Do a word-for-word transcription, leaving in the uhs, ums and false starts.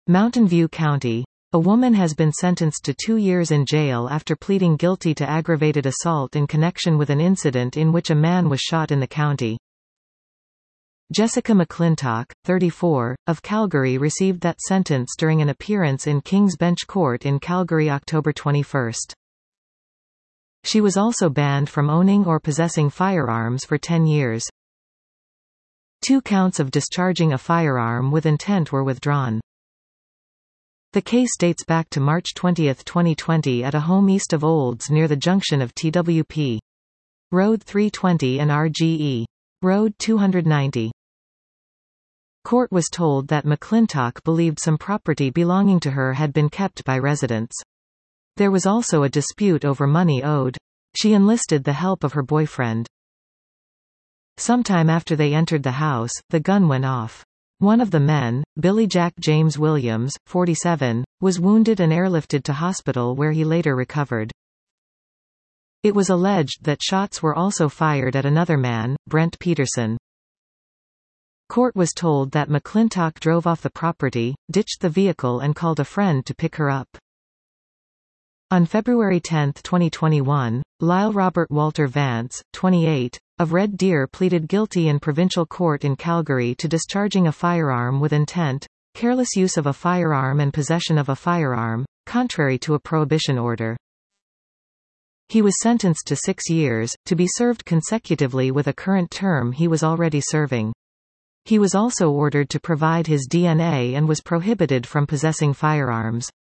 Mountain View County. A woman has been sentenced to two years in jail after pleading guilty to aggravated assault in connection with an incident in which a man was shot in the county. Jessica McClintock, thirty-four, of Calgary received that sentence during an appearance in King's Bench Court in Calgary October twenty-first. She was also banned from owning or possessing firearms for ten years. Two counts of discharging a firearm with intent were withdrawn. The case dates back to March twentieth twenty twenty at a home east of Olds near the junction of T W P. Road three twenty and R G E. Road two ninety. Court was told that McClintock believed some property belonging to her had been kept by residents. There was also a dispute over money owed. She enlisted the help of her boyfriend. Sometime after they entered the house, the gun went off. One of the men, Billy Jack James Williams, forty-seven, was wounded and airlifted to hospital where he later recovered. It was alleged that shots were also fired at another man, Brent Peterson. Court was told that McClintock drove off the property, ditched the vehicle and called a friend to pick her up. On February tenth twenty twenty-one, Lyle Robert Walter Vance, twenty-eight, of Red Deer pleaded guilty in provincial court in Calgary to discharging a firearm with intent, careless use of a firearm and possession of a firearm, contrary to a prohibition order. He was sentenced to six years, to be served consecutively with a current term he was already serving. He was also ordered to provide his D N A and was prohibited from possessing firearms.